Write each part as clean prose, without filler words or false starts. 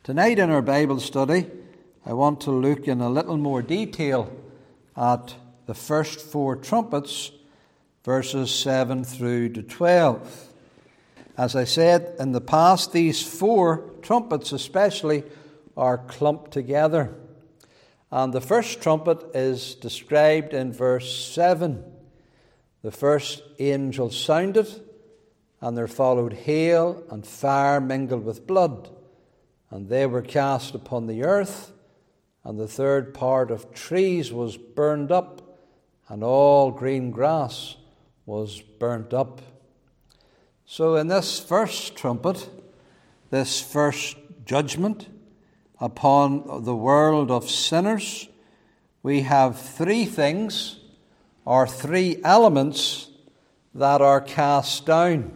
Tonight in our Bible study, I want to look in a little more detail at the first four trumpets, verses 7 through to 12. As I said in the past, these four trumpets especially are clumped together. And the first trumpet is described in verse 7. The first angel sounded, and there followed hail and fire mingled with blood. And they were cast upon the earth, and the third part of trees was burned up, and all green grass was burnt up. So in this first trumpet, this first judgment upon the world of sinners, we have three things, or three elements, that are cast down.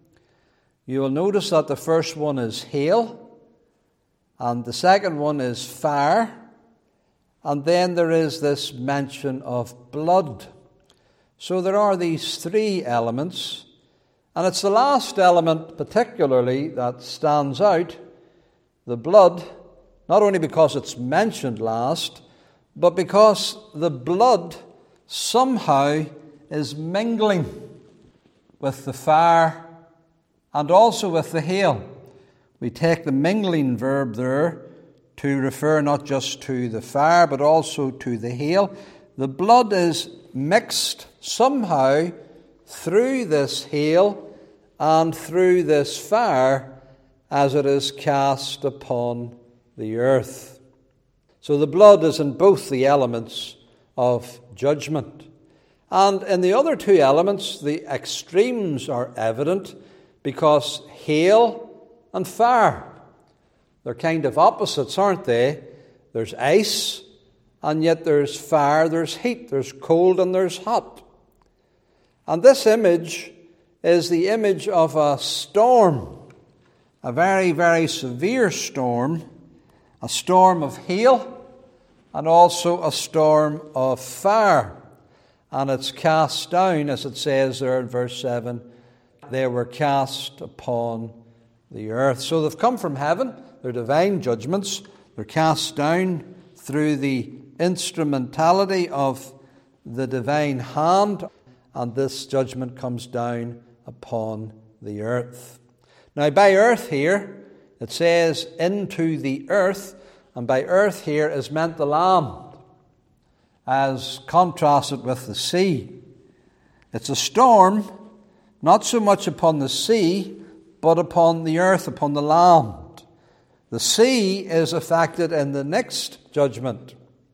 You will notice that the first one is hail, and the second one is fire, and then there is this mention of blood. So there are these three elements, and it's the last element particularly that stands out, the blood, not only because it's mentioned last, but because the blood somehow is mingling with the fire and also with the hail. We take the mingling verb there to refer not just to the fire, but also to the hail. The blood is mixed somehow through this hail and through this fire as it is cast upon the earth. So the blood is in both the elements of judgment. And in the other two elements, the extremes are evident because hail and fire, they're kind of opposites, aren't they? There's ice, and yet there's fire, there's heat, there's cold and there's hot. And this image is the image of a storm, a very, very severe storm, a storm of hail and also a storm of fire. And it's cast down, as it says there in verse 7, they were cast upon the earth. So they've come from heaven, they're divine judgments, they're cast down through the instrumentality of the divine hand, and this judgment comes down upon the earth. Now by earth here, it says into the earth, and by earth here is meant the land, as contrasted with the sea. It's a storm, not so much upon the sea, but upon the earth, upon the land. The sea is affected in the next judgment.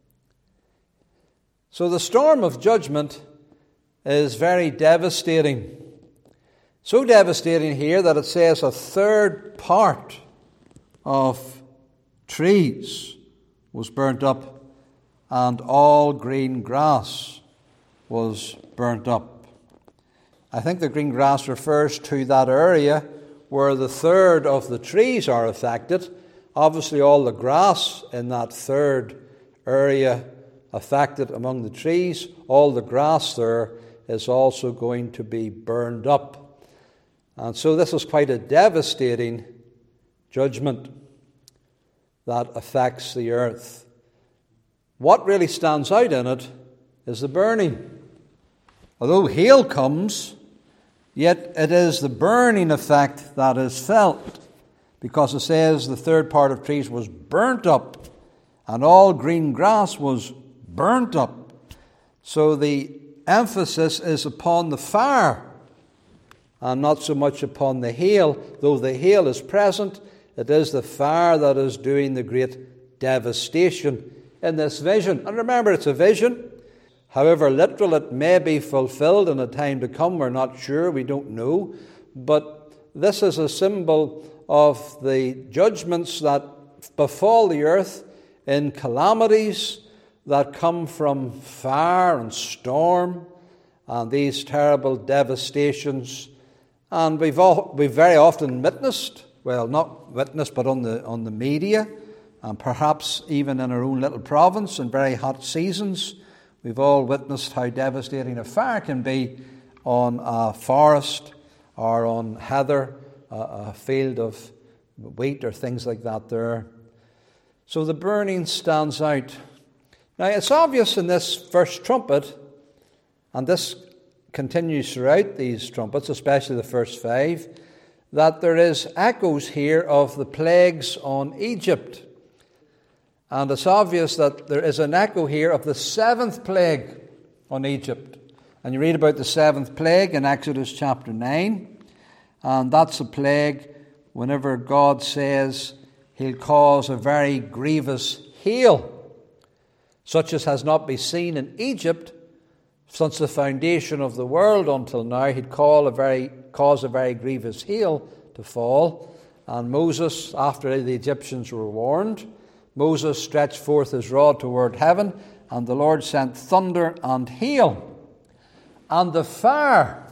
So the storm of judgment is very devastating. So devastating here that it says a third part of trees was burnt up, and all green grass was burnt up. I think the green grass refers to that area where the third of the trees are affected. Obviously all the grass in that third area affected among the trees, all the grass there is also going to be burned up. And so this is quite a devastating judgment that affects the earth. What really stands out in it is the burning. Although hail comes, yet it is the burning effect that is felt, because it says the third part of trees was burnt up, and all green grass was burnt up. So the emphasis is upon the fire, and not so much upon the hail. Though the hail is present, it is the fire that is doing the great devastation in this vision. And remember, it's a vision. However literal it may be fulfilled in a time to come, we're not sure, we don't know. But this is a symbol of the judgments that befall the earth in calamities that come from fire and storm and these terrible devastations. And we've very often witnessed, well, not witnessed, but on the media, and perhaps even in our own little province in very hot seasons, we've all witnessed how devastating a fire can be on a forest or on heather, a field of wheat or things like that there. So the burning stands out. Now it's obvious in this first trumpet, and this continues throughout these trumpets, especially the first 5, that there is echoes here of the plagues on Egypt. And it's obvious that there is an echo here of the 7th plague on Egypt. And you read about the 7th plague in Exodus chapter 9. And that's a plague whenever God says he'll cause a very grievous hail, such as has not been seen in Egypt since the foundation of the world until now. He'd cause a very grievous hail to fall. And Moses, after the Egyptians were warned, Moses stretched forth his rod toward heaven, and the Lord sent thunder and hail. And the fire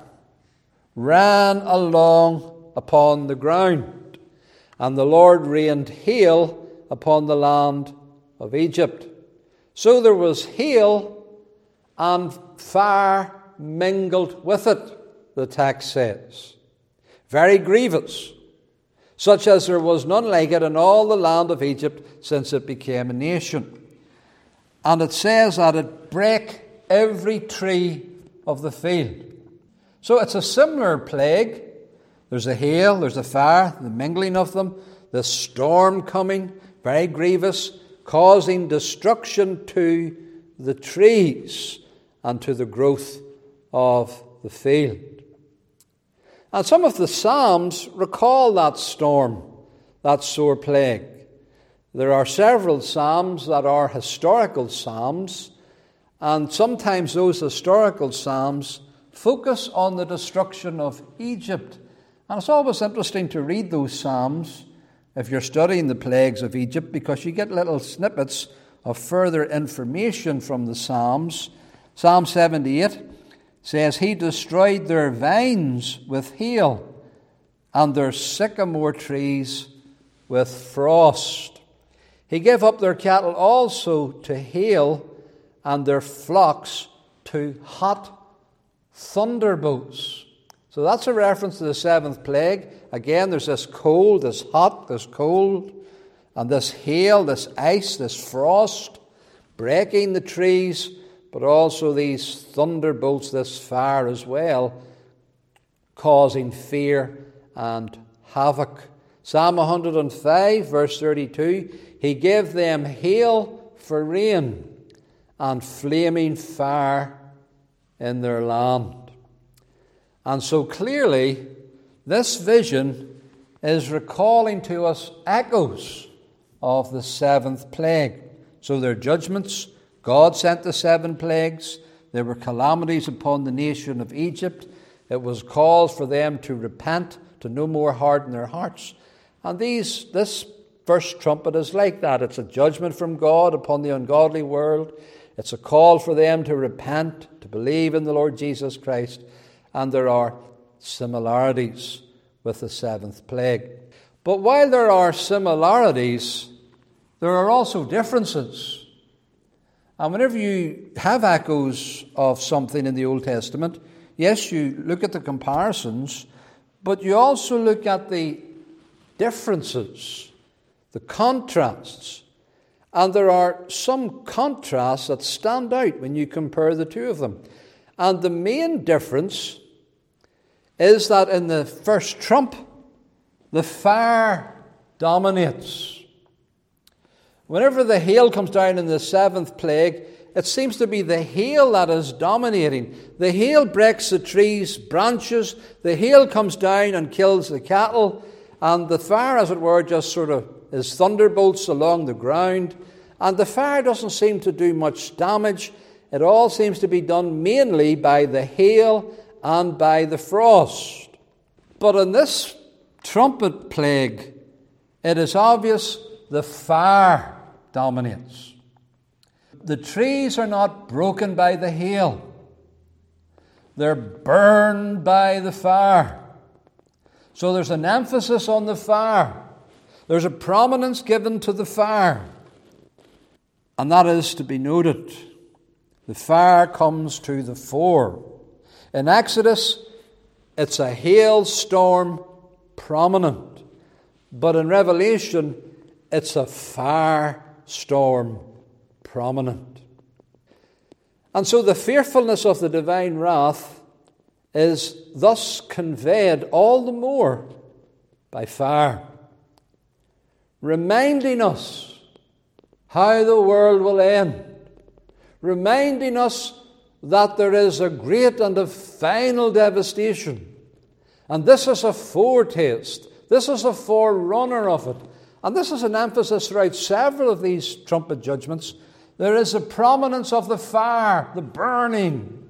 ran along upon the ground, and the Lord rained hail upon the land of Egypt. So there was hail and fire mingled with it, the text says. Very grievous, such as there was none like it in all the land of Egypt since it became a nation. And it says that it brake every tree of the field. So it's a similar plague. There's a hail, there's a fire, the mingling of them, the storm coming, very grievous, causing destruction to the trees and to the growth of the field. And some of the Psalms recall that storm, that sore plague. There are several Psalms that are historical Psalms, and sometimes those historical Psalms focus on the destruction of Egypt. And it's always interesting to read those Psalms if you're studying the plagues of Egypt, because you get little snippets of further information from the Psalms. Psalm 78 says, He destroyed their vines with hail, and their sycamore trees with frost. He gave up their cattle also to hail, and their flocks to hot thunderbolts. So that's a reference to the 7th plague. Again, there's this cold, this hot, this cold, and this hail, this ice, this frost, breaking the trees, but also these thunderbolts, this fire as well, causing fear and havoc. Psalm 105, verse 32, He gave them hail for rain and flaming fire in their land. And so clearly, this vision is recalling to us echoes of the 7th plague. So there are judgments. God sent the 7 plagues. There were calamities upon the nation of Egypt. It was called for them to repent, to no more harden their hearts. And this first trumpet is like that. It's a judgment from God upon the ungodly world. It's a call for them to repent, to believe in the Lord Jesus Christ. And there are similarities with the 7th plague. But while there are similarities, there are also differences. And whenever you have echoes of something in the Old Testament, yes, you look at the comparisons, but you also look at the differences, the contrasts. And there are some contrasts that stand out when you compare the two of them. And the main difference is that in the first trump, the fire dominates. Whenever the hail comes down in the 7th plague, it seems to be the hail that is dominating. The hail breaks the trees' branches. The hail comes down and kills the cattle. And the fire, as it were, just sort of is thunderbolts along the ground. And the fire doesn't seem to do much damage. It all seems to be done mainly by the hail and by the frost. But in this trumpet plague, it is obvious the fire dominates. The trees are not broken by the hail. They're burned by the fire. So there's an emphasis on the fire. There's a prominence given to the fire. And that is to be noted. The fire comes to the fore. In Exodus, it's a hailstorm prominent. But in Revelation, it's a fire storm prominent. And so the fearfulness of the divine wrath is thus conveyed all the more by fire, reminding us how the world will end, reminding us that there is a great and a final devastation. And this is a foretaste, this is a forerunner of it. And this is an emphasis throughout several of these trumpet judgments. There is a prominence of the fire, the burning.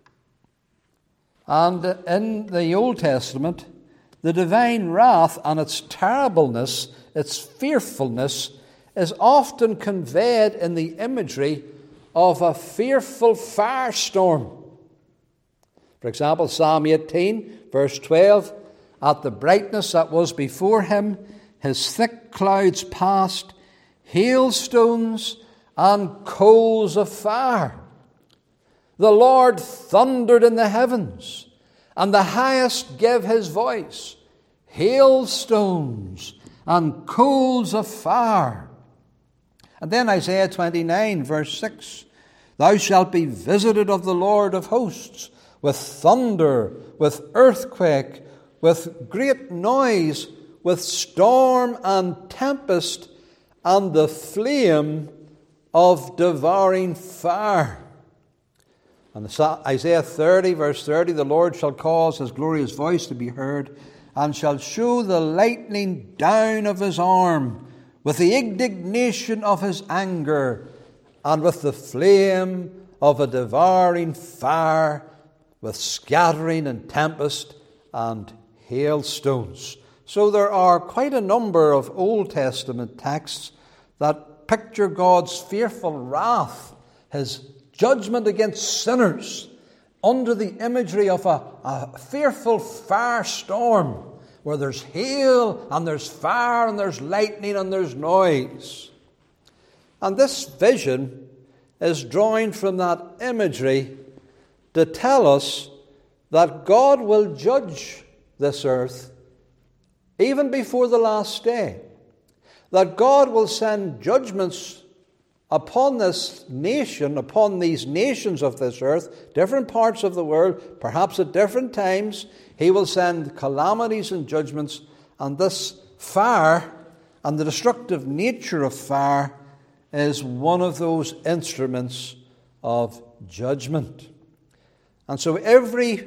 And in the Old Testament, the divine wrath and its terribleness, its fearfulness, is often conveyed in the imagery of a fearful firestorm. For example, Psalm 18, verse 12, "At the brightness that was before him, his thick clouds passed, hailstones and coals of fire. The Lord thundered in the heavens, and the highest gave his voice, hailstones and coals of fire." And then Isaiah 29, verse 6, "Thou shalt be visited of the Lord of hosts, with thunder, with earthquake, with great noise, with storm and tempest, and the flame of devouring fire." And Isaiah 30, verse 30, "The Lord shall cause his glorious voice to be heard, and shall show the lightning down of his arm, with the indignation of his anger, and with the flame of a devouring fire, with scattering and tempest and hailstones." So there are quite a number of Old Testament texts that picture God's fearful wrath, his judgment against sinners, under the imagery of a fearful firestorm, where there's hail and there's fire and there's lightning and there's noise. And this vision is drawing from that imagery to tell us that God will judge this earth even before the last day. That God will send judgments upon this nation, upon these nations of this earth, different parts of the world, perhaps at different times. He will send calamities and judgments, and this fire and the destructive nature of fire is one of those instruments of judgment. And so every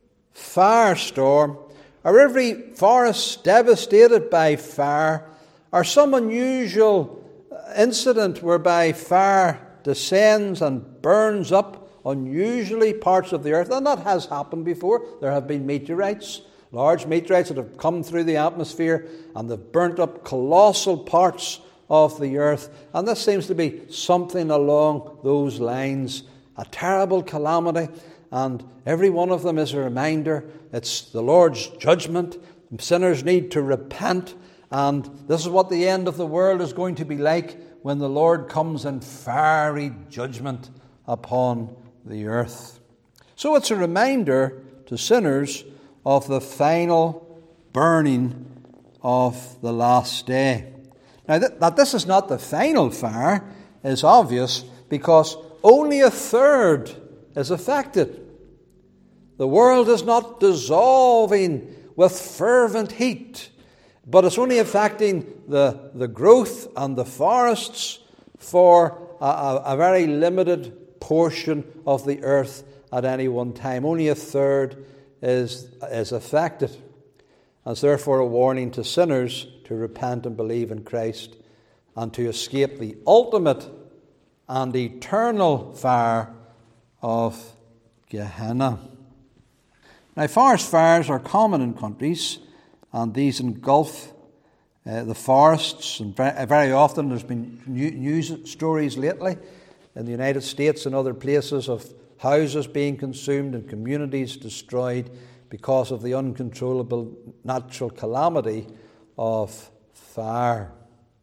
firestorm, or every forest devastated by fire, or some unusual incident whereby fire descends and burns up unusually parts of the earth, and that has happened before. There have been meteorites, large meteorites that have come through the atmosphere, and they've burnt up colossal parts of the earth. And this seems to be something along those lines, a terrible calamity, and every one of them is a reminder it's the Lord's judgment. Sinners need to repent, and this is what the end of the world is going to be like when the Lord comes in fiery judgment upon the earth. So it's a reminder to sinners of the final burning of the last day. Now, that this is not the final fire is obvious, because only a third is affected. The world is not dissolving with fervent heat, but it's only affecting the growth and the forests for a very limited portion of the earth at any one time. Only a third is affected. And it's therefore a warning to sinners to repent and believe in Christ, and to escape the ultimate and eternal fire of Gehenna. Now, forest fires are common in countries, and these engulf the forests. And very often there's been news stories lately in the United States and other places of houses being consumed and communities destroyed because of the uncontrollable natural calamity of fire.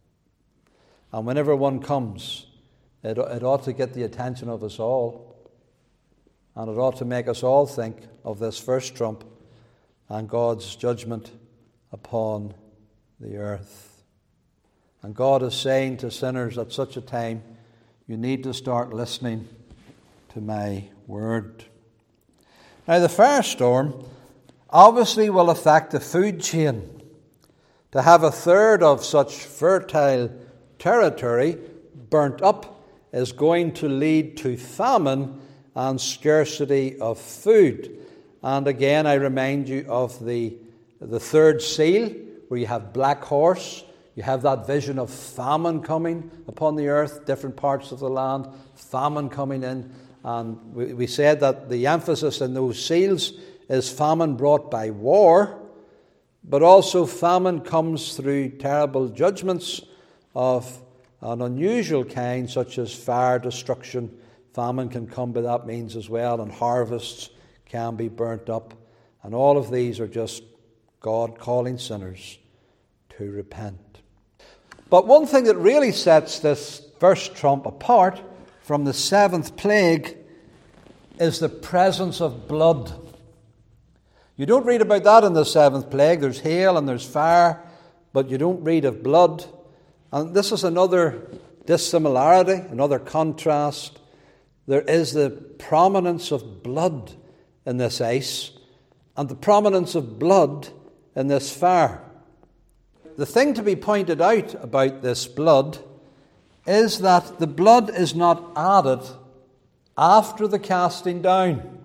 And whenever one comes, it ought to get the attention of us all. And it ought to make us all think of this first trump and God's judgment upon the earth. And God is saying to sinners at such a time, you need to start listening to my word. Now, the firestorm obviously will affect the food chain. To have a third of such fertile territory burnt up is going to lead to famine and scarcity of food. And again, I remind you of the third seal, where you have black horse. You have that vision of famine coming upon the earth, different parts of the land, famine coming in. And we said that the emphasis in those seals is famine brought by war, but also famine comes through terrible judgments of an unusual kind, such as fire, destruction. Famine can come by that means as well, and harvests can be burnt up. And all of these are just God calling sinners to repent. But one thing that really sets this first trump apart from the seventh plague is the presence of blood. You don't read about that in the seventh plague. There's hail and there's fire, but you don't read of blood. And this is another dissimilarity, another contrast. There is the prominence of blood in this ice and the prominence of blood in this fire. The thing to be pointed out about this blood is that the blood is not added after the casting down.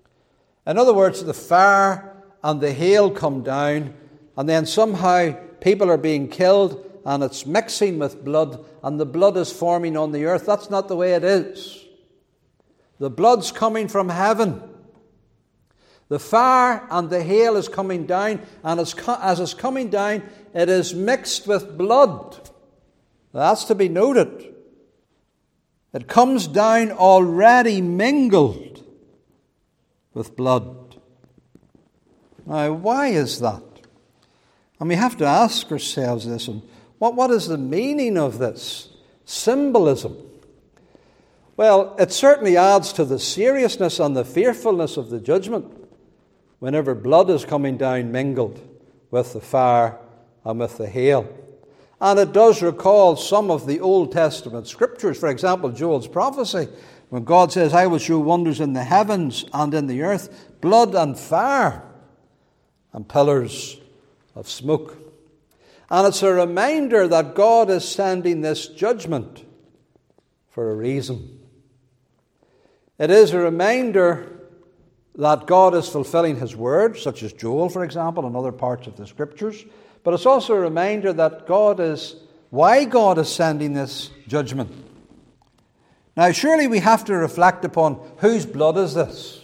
In other words, the fire and the hail come down, and then somehow people are being killed, and it's mixing with blood, and the blood is forming on the earth. That's not the way it is. The blood's coming from heaven. The fire and the hail is coming down, and as it's coming down, it is mixed with blood. That's to be noted. It comes down already mingled with blood. Now, why is that? And we have to ask ourselves this, and what is the meaning of this symbolism? Well, it certainly adds to the seriousness and the fearfulness of the judgment whenever blood is coming down mingled with the fire and with the hail. And it does recall some of the Old Testament scriptures. For example, Joel's prophecy, when God says, I will show wonders in the heavens and in the earth, blood and fire and pillars of smoke. And it's a reminder that God is sending this judgment for a reason. It is a reminder that God is fulfilling His word, such as Joel, for example, and other parts of the Scriptures. But it's also a reminder that why God is sending this judgment. Now, surely we have to reflect upon whose blood is this?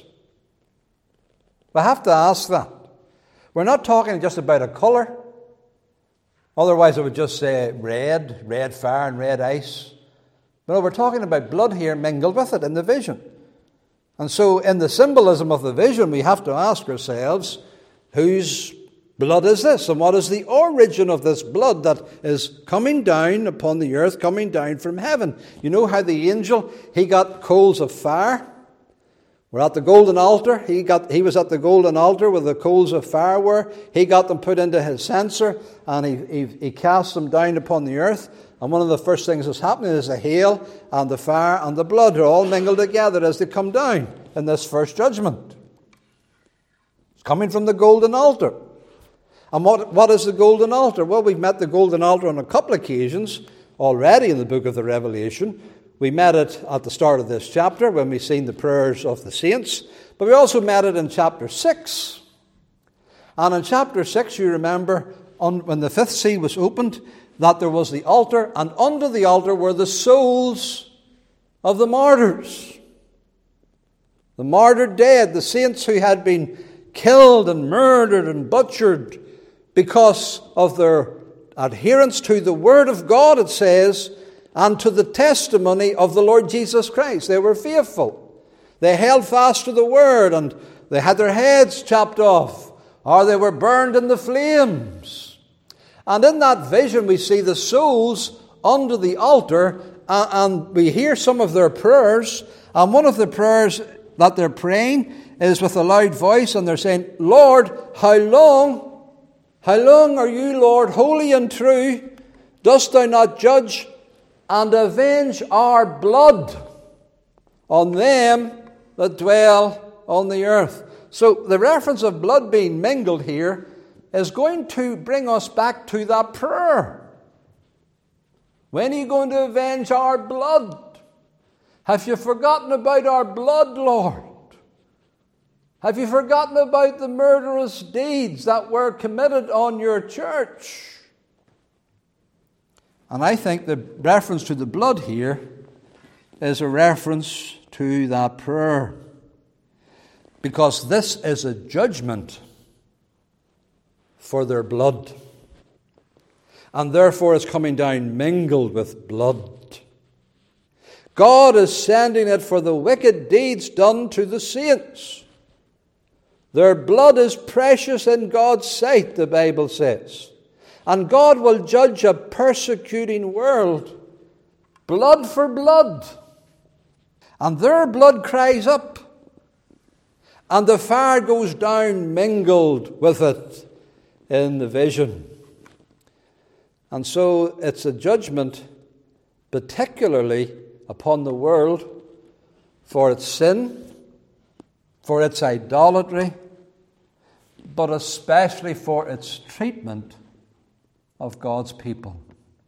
We have to ask that. We're not talking just about a colour. Otherwise, I would just say red fire and red ice. But no, we're talking about blood here mingled with it in the vision. And so in the symbolism of the vision, we have to ask ourselves, whose blood is this? And what is the origin of this blood that is coming down upon the earth, coming down from heaven? You know how the angel, he got coals of fire? We're at the golden altar. He was at the golden altar where the coals of fire were. He got them put into his censer, and he cast them down upon the earth. And one of the first things that's happening is the hail and the fire and the blood are all mingled together as they come down in this first judgment. It's coming from the golden altar. And what is the golden altar? Well, we've met the golden altar on a couple of occasions already in the book of the Revelation. We met it at the start of this chapter when we've seen the prayers of the saints. But we also met it in chapter 6. And in chapter 6, you remember, when the fifth seal was opened, that there was the altar, and under the altar were the souls of the martyrs. The martyred dead, the saints who had been killed and murdered and butchered because of their adherence to the Word of God, it says, and to the testimony of the Lord Jesus Christ. They were faithful. They held fast to the Word, and they had their heads chopped off, or they were burned in the flames. And in that vision we see the souls under the altar, and we hear some of their prayers. And one of the prayers that they're praying is with a loud voice, and they're saying, Lord, how long are you, Lord, holy and true, Dost thou not judge and avenge our blood on them that dwell on the earth? So the reference of blood being mingled here is going to bring us back to that prayer. When are you going to avenge our blood? Have you forgotten about our blood, Lord? Have you forgotten about the murderous deeds that were committed on your church? And I think the reference to the blood here is a reference to that prayer. Because this is a judgment for their blood. And therefore it's coming down mingled with blood. God is sending it for the wicked deeds done to the saints. Their blood is precious in God's sight, the Bible says. And God will judge a persecuting world, blood for blood. And their blood cries up, and the fire goes down mingled with it in the vision. And so it's a judgment particularly upon the world for its sin, for its idolatry, but especially for its treatment of God's people.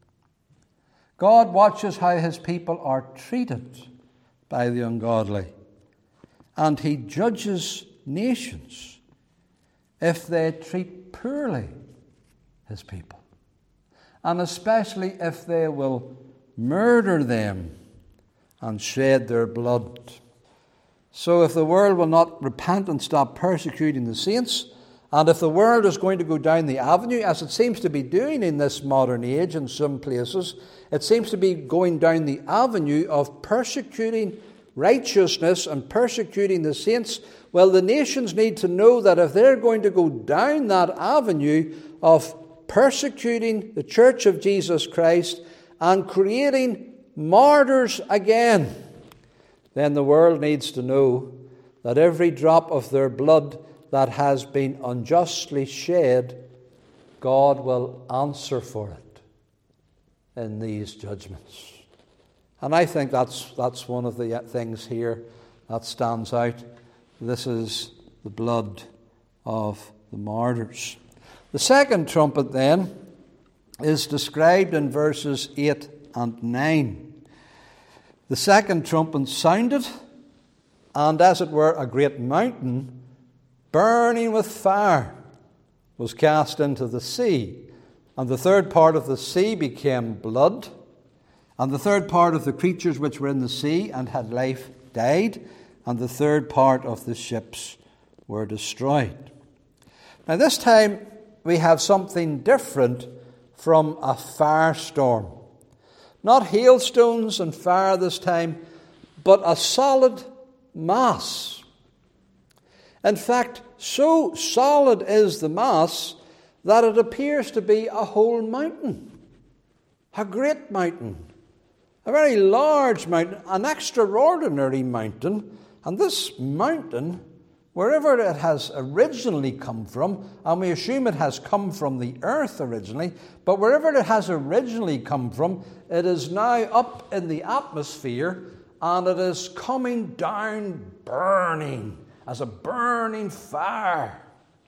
God watches how his people are treated by the ungodly, and he judges nations if they treat poorly his people, and especially if they will murder them and shed their blood. So if the world will not repent and stop persecuting the saints, and if the world is going to go down the avenue, as it seems to be doing in this modern age in some places, it seems to be going down the avenue of persecuting righteousness and persecuting the saints, well, the nations need to know that if they're going to go down that avenue of persecuting the church of Jesus Christ and creating martyrs again, then the world needs to know that every drop of their blood that has been unjustly shed, God will answer for it in these judgments. And I think that's one of the things here that stands out. This is the blood of the martyrs. The second trumpet then is described in verses 8 and 9. The second trumpet sounded, and as it were a great mountain burning with fire was cast into the sea, and the third part of the sea became blood, and the third part of the creatures which were in the sea and had life died, and the third part of the ships were destroyed. Now this time we have something different from a firestorm. Not hailstones and fire this time, but a solid mass. In fact, so solid is the mass that it appears to be a whole mountain. A great mountain. A very large mountain. An extraordinary mountain. And this mountain, wherever it has originally come from, and we assume it has come from the earth originally, but wherever it has originally come from, it is now up in the atmosphere, and it is coming down burning as a burning fire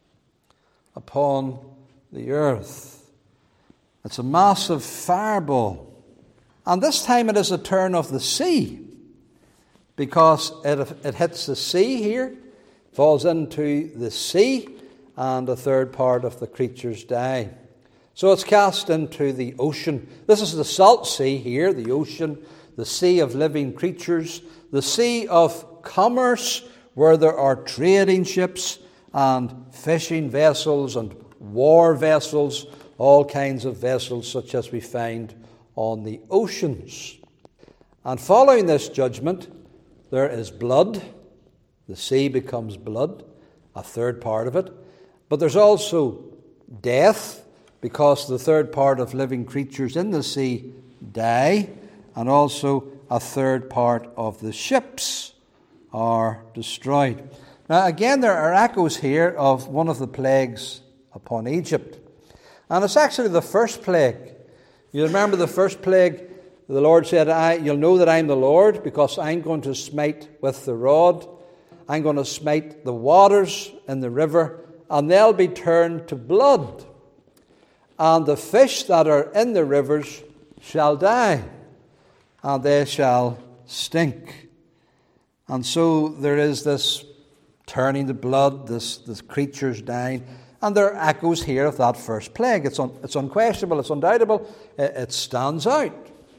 upon the earth. It's a massive fireball. And this time it is a turn of the sea, because it hits the sea here, falls into the sea, and a third part of the creatures die. So it's cast into the ocean. This is the salt sea here, the ocean, the sea of living creatures, the sea of commerce, where there are trading ships and fishing vessels and war vessels, all kinds of vessels such as we find on the oceans. And following this judgment, there is blood. The sea becomes blood, a third part of it. But there's also death, because the third part of living creatures in the sea die, and also a third part of the ships are destroyed. Now again, there are echoes here of one of the plagues upon Egypt. And it's actually the first plague. You remember the first plague, the Lord said, you'll know that I'm the Lord because I'm going to smite with the rod. I'm going to smite the waters in the river, and they'll be turned to blood. And the fish that are in the rivers shall die, and they shall stink. And so there is this turning to blood, this creatures dying. And there are echoes here of that first plague. It's unquestionable, it's undoubtable, it stands out.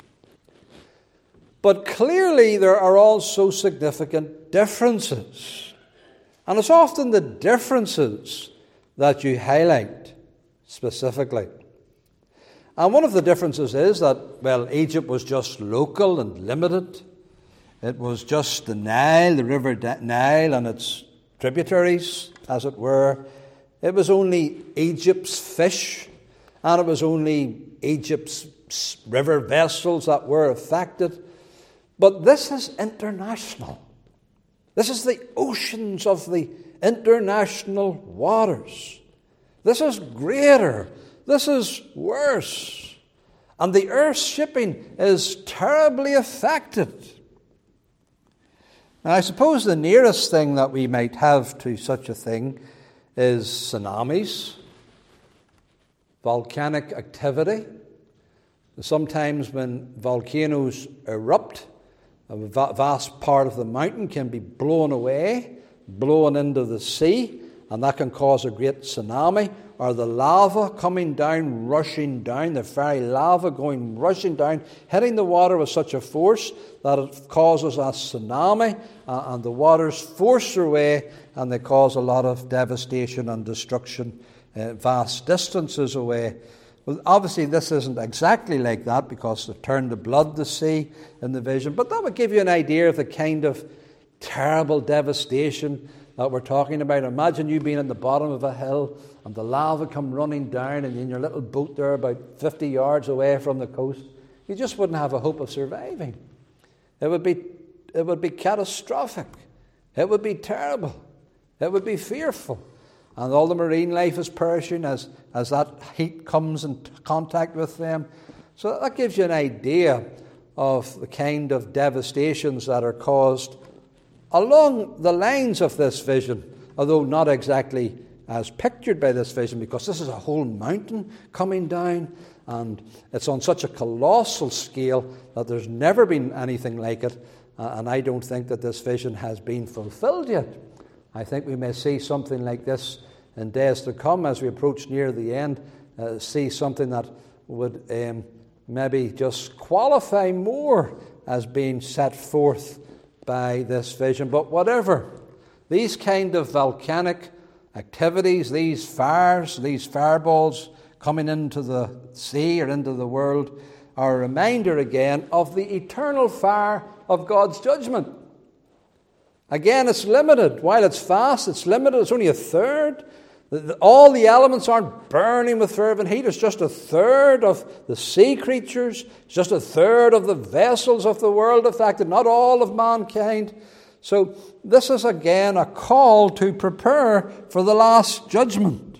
But clearly there are also significant differences. And it's often the differences that you highlight specifically. And one of the differences is that, well, Egypt was just local and limited. It was just the Nile, the river Nile and its tributaries, as it were. It was only Egypt's fish, and it was only Egypt's river vessels that were affected. But this is international. This is the oceans of the international waters. This is greater. This is worse. And the earth's shipping is terribly affected. Now, I suppose the nearest thing that we might have to such a thing is tsunamis, volcanic activity. Sometimes when volcanoes erupt, a vast part of the mountain can be blown away, blown into the sea, and that can cause a great tsunami. Or the lava coming down, rushing down, the very lava going rushing down, hitting the water with such a force that it causes a tsunami, and the waters force their way, and they cause a lot of devastation and destruction vast distances away. Well, obviously this isn't exactly like that because they've turned to blood, the sea, in the vision, but that would give you an idea of the kind of terrible devastation that we're talking about. Imagine you being at the bottom of a hill and the lava come running down, and in your little boat there about 50 yards away from the coast. You just wouldn't have a hope of surviving. It would be catastrophic. It would be terrible. It would be fearful. And all the marine life is perishing as that heat comes in contact with them. So that gives you an idea of the kind of devastations that are caused along the lines of this vision, although not exactly as pictured by this vision, because this is a whole mountain coming down, and it's on such a colossal scale that there's never been anything like it, and I don't think that this vision has been fulfilled yet. I think we may see something like this in days to come as we approach near the end, see something that would maybe just qualify more as being set forth by this vision. But whatever, these kind of volcanic activities, these fires, these fireballs coming into the sea or into the world are a reminder again of the eternal fire of God's judgment. Again, it's limited. While it's vast, it's limited. It's only a third. All the elements aren't burning with fervent heat. It's just a third of the sea creatures. It's just a third of the vessels of the world affected, not all of mankind. So this is again a call to prepare for the last judgment.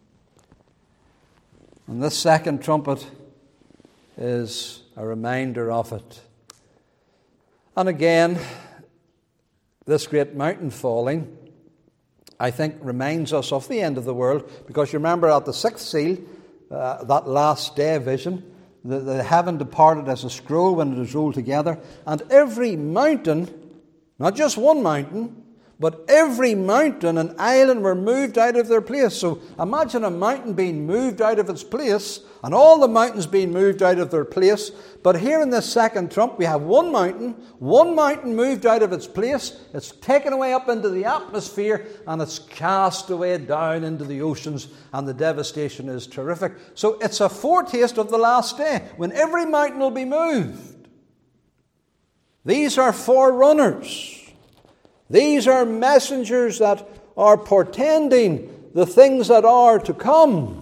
And this second trumpet is a reminder of it. And again, this great mountain falling, I think, reminds us of the end of the world, because you remember at the sixth seal, that last day vision, the heaven departed as a scroll when it is rolled together, and every mountain, not just one mountain, but every mountain and island were moved out of their place. So imagine a mountain being moved out of its place, and all the mountains being moved out of their place. But here in this second trump, we have one mountain moved out of its place. It's taken away up into the atmosphere, and it's cast away down into the oceans, and the devastation is terrific. So it's a foretaste of the last day, when every mountain will be moved. These are forerunners. These are messengers that are portending the things that are to come.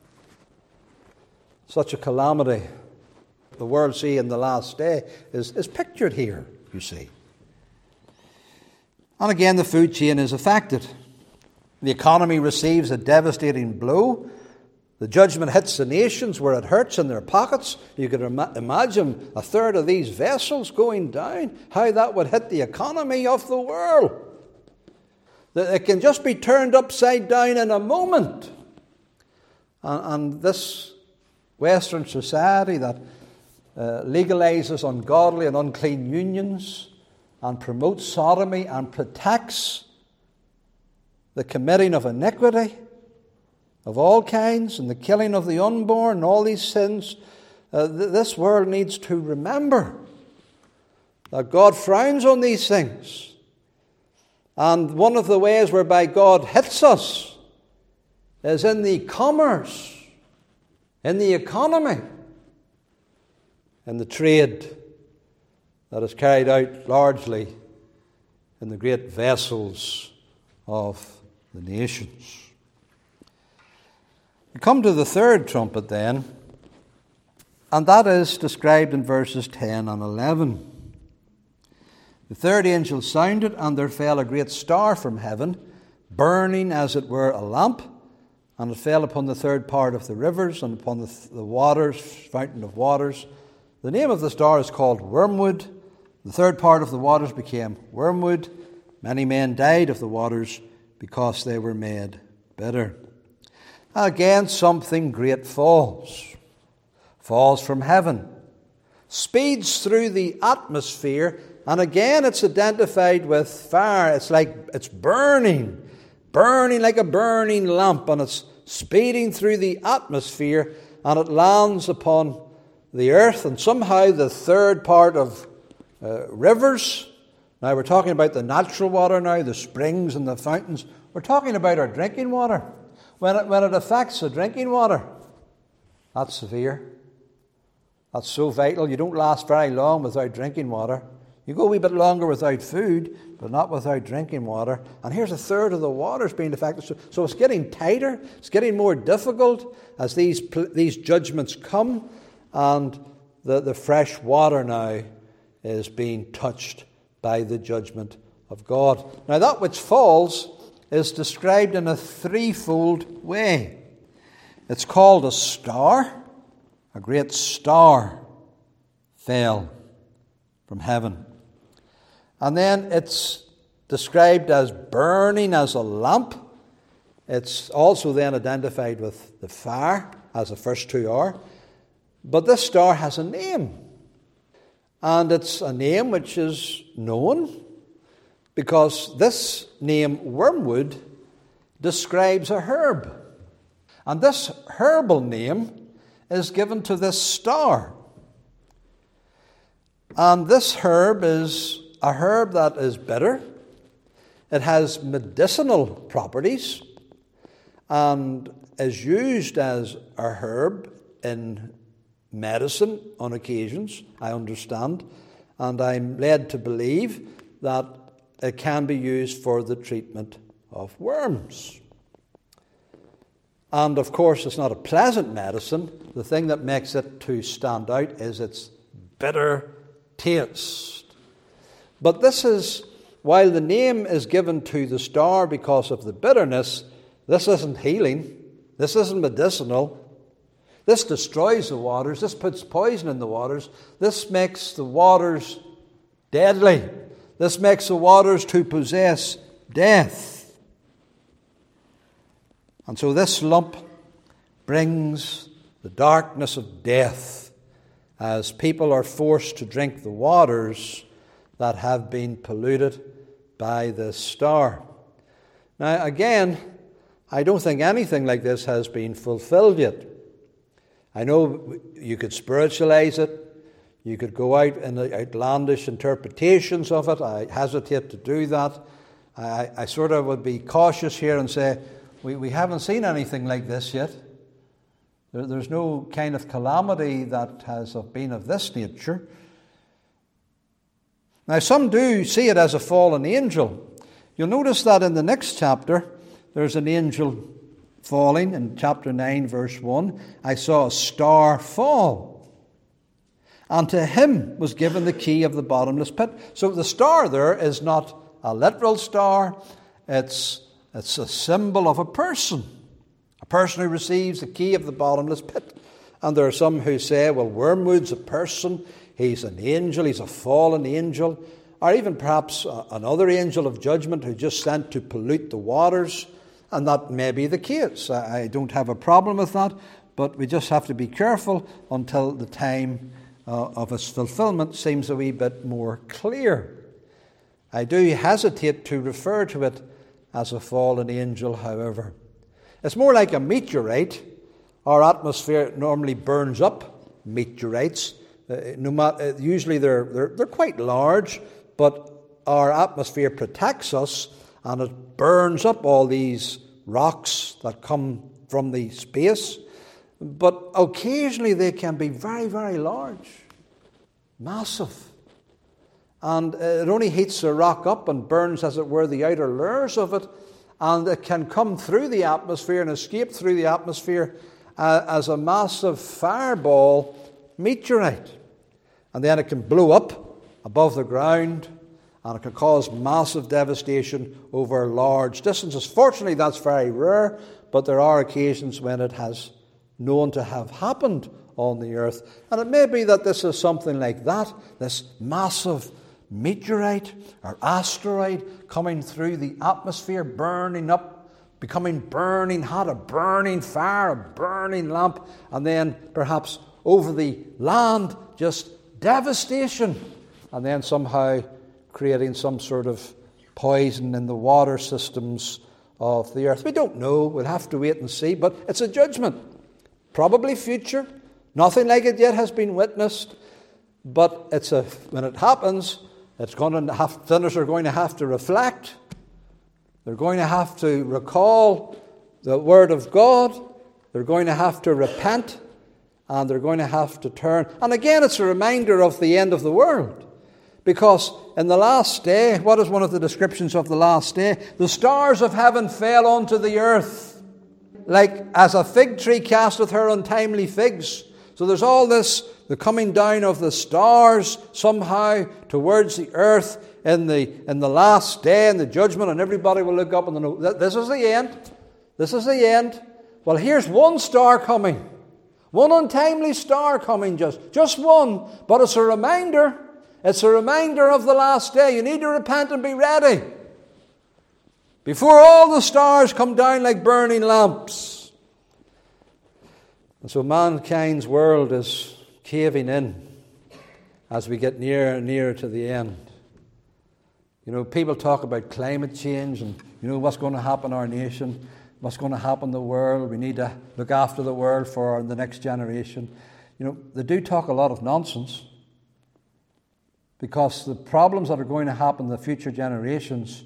Such a calamity, the world see in the last day, is pictured here, you see. And again, the food chain is affected. The economy receives a devastating blow. The judgment hits the nations where it hurts in their pockets. You could imagine a third of these vessels going down, how that would hit the economy of the world. That it can just be turned upside down in a moment. And this Western society that legalizes ungodly and unclean unions and promotes sodomy and protects the committing of iniquity of all kinds and the killing of the unborn and all these sins, this world needs to remember that God frowns on these things. And one of the ways whereby God hits us is in the commerce, in the economy, in the trade that is carried out largely in the great vessels of the nations. We come to the third trumpet then, and that is described in verses 10 and 11. The third angel sounded, and there fell a great star from heaven, burning as it were a lamp, and it fell upon the third part of the rivers and upon the waters, fountain of waters. The name of the star is called Wormwood. The third part of the waters became wormwood. Many men died of the waters because they were made bitter. Again, something great falls from heaven, speeds through the atmosphere, and again it's identified with fire. It's like it's burning like a burning lamp, and it's speeding through the atmosphere, and it lands upon the earth, and somehow the third part of rivers. Now we're talking about the natural water now, the springs and the fountains. We're talking about our drinking water. When it affects the drinking water, that's severe. That's so vital. You don't last very long without drinking water. You go a wee bit longer without food, but not without drinking water. And here's a third of the waters being affected. So it's getting tighter. It's getting more difficult as these judgments come. And the fresh water now is being touched by the judgment of God. Now that which falls is described in a threefold way. It's called a star. A great star fell from heaven. And then it's described as burning as a lamp. It's also then identified with the fire, as the first two are. But this star has a name. And it's a name which is known, because this name, wormwood, describes a herb. And this herbal name is given to this star. And this herb is a herb that is bitter. It has medicinal properties and is used as a herb in medicine on occasions, I understand. And I'm led to believe that it can be used for the treatment of worms. And of course, it's not a pleasant medicine. The thing that makes it to stand out is its bitter taste. But this is, while the name is given to the star because of the bitterness, this isn't healing. This isn't medicinal. This destroys the waters. This puts poison in the waters. This makes the waters deadly. This makes the waters to possess death. And so this lump brings the darkness of death as people are forced to drink the waters that have been polluted by this star. Now, again, I don't think anything like this has been fulfilled yet. I know you could spiritualize it. You could go out in the outlandish interpretations of it. I hesitate to do that. I sort of would be cautious here and say, we haven't seen anything like this yet. There's no kind of calamity that has been of this nature. Now, some do see it as a fallen angel. You'll notice that in the next chapter, there's an angel falling. In chapter 9, verse 1, I saw a star fall. And to him was given the key of the bottomless pit. So the star there is not a literal star. It's a symbol of a A person who receives the key of the bottomless pit. And there are some who say, well, Wormwood's a person, he's an angel, he's a fallen angel, or even perhaps another angel of judgment who just sent to pollute the waters. And that may be the case. I don't have a problem with that, but we just have to be careful until the time of its fulfillment seems a wee bit more clear. I do hesitate to refer to it as a fallen angel, however. It's more like a meteorite. Our atmosphere normally burns up meteorites. Usually they're quite large, but our atmosphere protects us, and it burns up all these rocks that come from the space. But occasionally they can be very, very large, massive. And it only heats the rock up and burns, as it were, the outer layers of it. And it can come through the atmosphere and escape through the atmosphere as a massive fireball meteorite. And then it can blow up above the ground, and it can cause massive devastation over large distances. Fortunately, that's very rare, but there are occasions when it has known to have happened on the earth. And it may be that this is something like that, this massive meteorite or asteroid coming through the atmosphere, burning up, becoming burning hot, a burning fire, a burning lamp, and then perhaps over the land, just devastation, and then somehow creating some sort of poison in the water systems of the earth. We don't know. We'll have to wait and see, but it's a judgment. Probably future. Nothing like it yet has been witnessed, but when it happens, sinners are going to have to reflect. They're going to have to recall the Word of God. They're going to have to repent, and they're going to have to turn. And again, it's a reminder of the end of the world. Because in the last day, what is one of the descriptions of the last day? The stars of heaven fell onto the earth, like as a fig tree casteth her untimely figs. So there's all this, the coming down of the stars somehow towards the earth in the last day, in the judgment, and everybody will look up and know, this is the end. This is the end. Well, here's one star coming. One untimely star coming, just one. But it's a reminder. It's a reminder of the last day. You need to repent and be ready before all the stars come down like burning lamps. And so mankind's world is caving in as we get nearer and nearer to the end. You know, people talk about climate change and, you know, what's going to happen in our nation, what's going to happen in the world. We need to look after the world for the next generation. You know, they do talk a lot of nonsense, because the problems that are going to happen in the future generations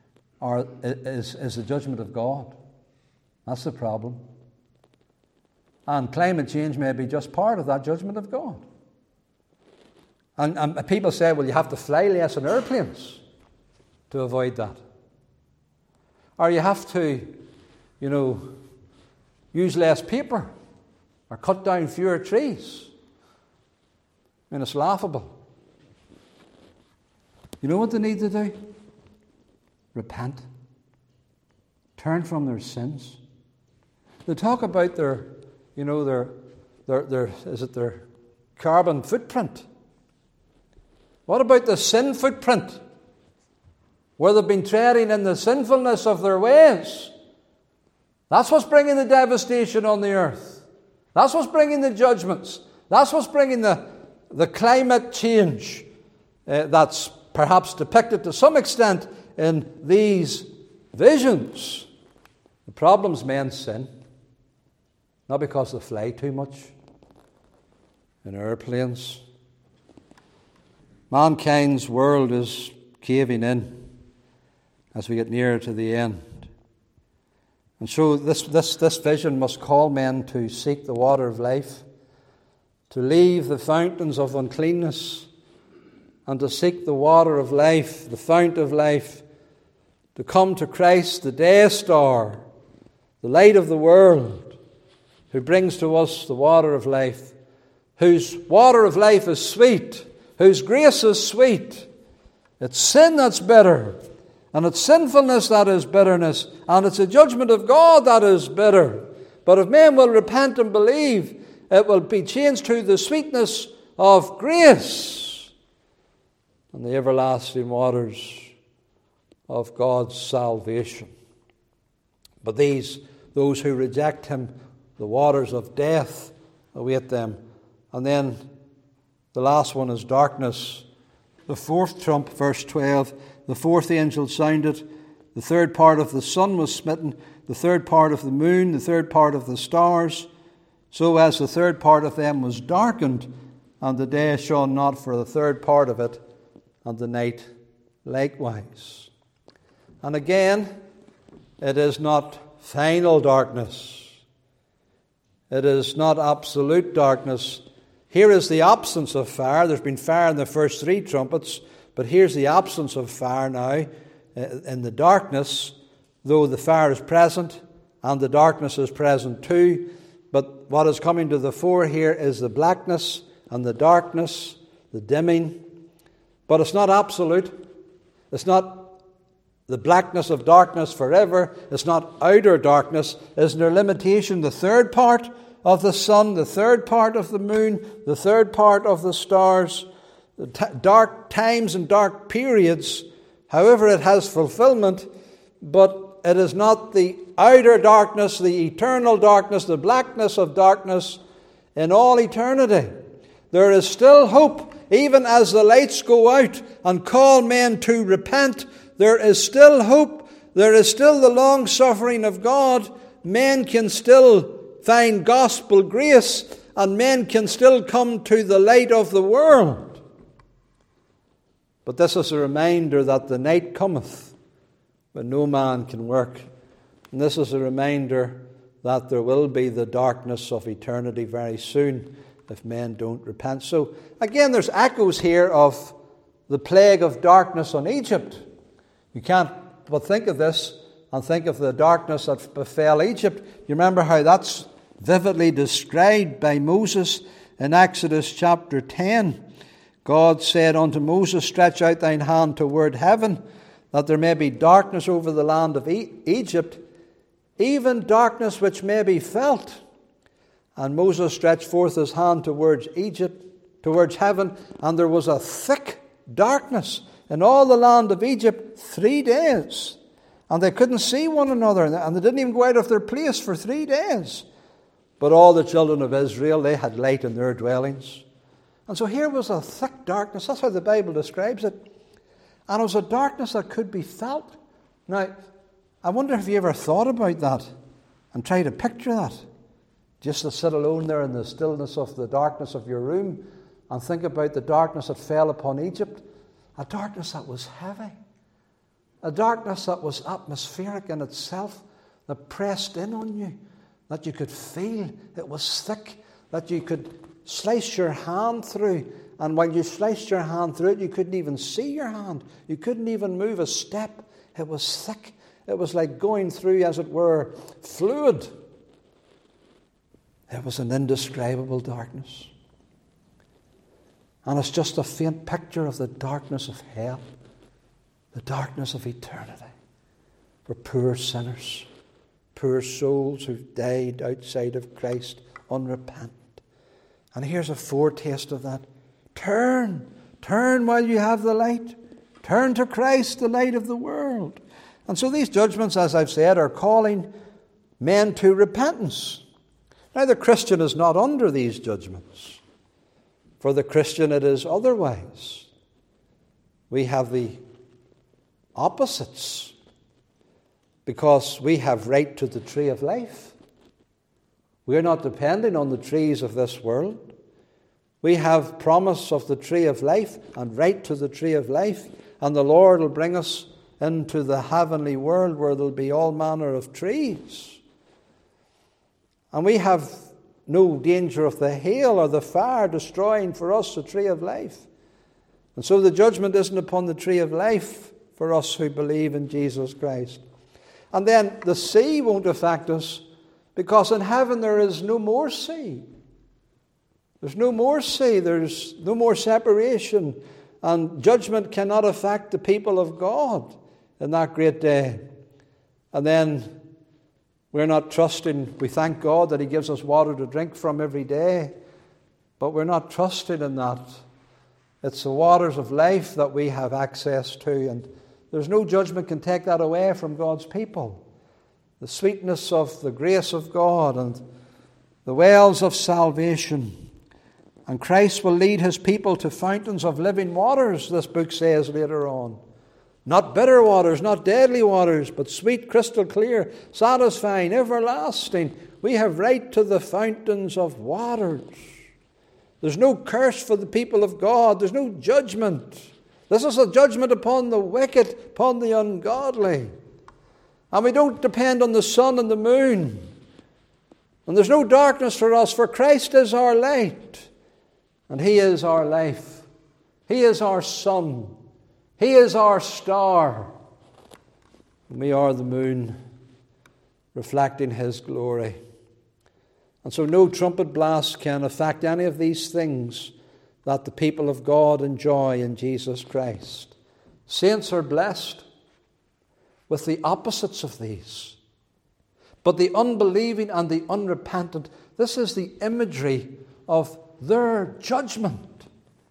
is the judgment of God. That's the problem. And climate change may be just part of that judgment of God. And people say, well, you have to fly less in airplanes to avoid that. Or you have to, you know, use less paper or cut down fewer trees. I mean, it's laughable. You know what they need to do? Repent. Turn from their sins. They talk about their carbon footprint. What about the sin footprint? Where they've been treading in the sinfulness of their ways. That's what's bringing the devastation on the earth. That's what's bringing the judgments. That's what's bringing the climate change that's perhaps depicted to some extent in these visions. The problem's men's sin. Not because they fly too much in airplanes. Mankind's world is caving in as we get nearer to the end. And so this vision must call men to seek the water of life, to leave the fountains of uncleanness, and to seek the water of life, the fount of life, to come to Christ, the day star, the light of the world, who brings to us the water of life, whose water of life is sweet, whose grace is sweet. It's sin that's bitter, and it's sinfulness that is bitterness, and it's a judgment of God that is bitter. But if men will repent and believe, it will be changed to the sweetness of grace and the everlasting waters of God's salvation. But those who reject him, the waters of death await them. And then the last one is darkness. The fourth trump, verse 12, the fourth angel sounded. The third part of the sun was smitten, the third part of the moon, the third part of the stars, so as the third part of them was darkened, and the day shone not for the third part of it, and the night likewise. And again, it is not final darkness. It is not absolute darkness. Here is the absence of fire. There's been fire in the first three trumpets, but here's the absence of fire now in the darkness, though the fire is present and the darkness is present too. But what is coming to the fore here is the blackness and the darkness, the dimming. But it's not absolute. It's not the blackness of darkness forever. It's not outer darkness. Isn't there limitation? The third part of the sun, the third part of the moon, the third part of the stars, the dark times and dark periods. However, it has fulfillment, but it is not the outer darkness, the eternal darkness, the blackness of darkness in all eternity. There is still hope, even as the lights go out and call men to repent. There is still hope. There is still the long suffering of God. Men can still find gospel grace, and men can still come to the light of the world. But this is a reminder that the night cometh when no man can work. And this is a reminder that there will be the darkness of eternity very soon if men don't repent. So again, there's echoes here of the plague of darkness on Egypt. You can't but think of this and think of the darkness that befell Egypt. You remember how that's vividly described by Moses in Exodus chapter 10. God said unto Moses, stretch out thine hand toward heaven, that there may be darkness over the land of Egypt, even darkness which may be felt. And Moses stretched forth his hand towards heaven, and there was a thick darkness in all the land of Egypt 3 days. And they couldn't see one another, and they didn't even go out of their place for 3 days. But all the children of Israel, they had light in their dwellings. And so here was a thick darkness. That's how the Bible describes it. And it was a darkness that could be felt. Now, I wonder if you ever thought about that and tried to picture that. Just to sit alone there in the stillness of the darkness of your room and think about the darkness that fell upon Egypt. A darkness that was heavy. A darkness that was atmospheric in itself, that pressed in on you, that you could feel. It was thick, that you could slice your hand through. And while you sliced your hand through it, you couldn't even see your hand. You couldn't even move a step. It was thick. It was like going through, as it were, fluid. It was an indescribable darkness. And it's just a faint picture of the darkness of hell, the darkness of eternity, for poor sinners, poor souls who've died outside of Christ unrepentant. And here's a foretaste of that. Turn while you have the light. Turn to Christ, the light of the world. And so these judgments, as I've said, are calling men to repentance. Now, the Christian is not under these judgments. For the Christian, it is otherwise. We have the opposites, because we have right to the tree of life. We're not depending on the trees of this world. We have promise of the tree of life and right to the tree of life, and the Lord will bring us into the heavenly world where there'll be all manner of trees. And we have no danger of the hail or the fire destroying for us the tree of life. And so the judgment isn't upon the tree of life for us who believe in Jesus Christ. And then the sea won't affect us, because in heaven there is no more sea. There's no more sea. There's no more separation. And judgment cannot affect the people of God in that great day. And then We're not trusting. We thank God that He gives us water to drink from every day, but we're not trusting in that. It's the waters of life that we have access to, and there's no judgment can take that away from God's people. The sweetness of the grace of God and the wells of salvation. And Christ will lead His people to fountains of living waters, this book says later on. Not bitter waters, not deadly waters, but sweet, crystal clear, satisfying, everlasting. We have right to the fountains of waters. There's no curse for the people of God. There's no judgment. This is a judgment upon the wicked, upon the ungodly. And we don't depend on the sun and the moon. And there's no darkness for us, for Christ is our light. And He is our life. He is our sun. He is our star. And we are the moon, reflecting His glory. And so no trumpet blast can affect any of these things that the people of God enjoy in Jesus Christ. Saints are blessed with the opposites of these. But the unbelieving and the unrepentant, this is the imagery of their judgment.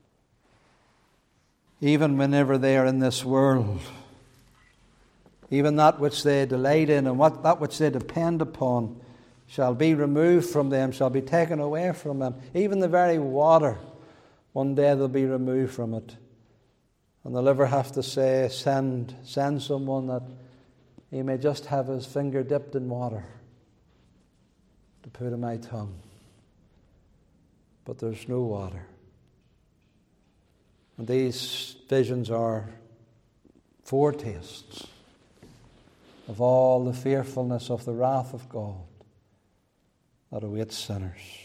Even whenever they are in this world, even that which they delight in and that which they depend upon shall be removed from them, shall be taken away from them. Even the very water, one day they'll be removed from it. And they'll ever have to say, send someone that he may just have his finger dipped in water to put in my tongue. But there's no water. And these visions are foretastes of all the fearfulness of the wrath of God that awaits sinners.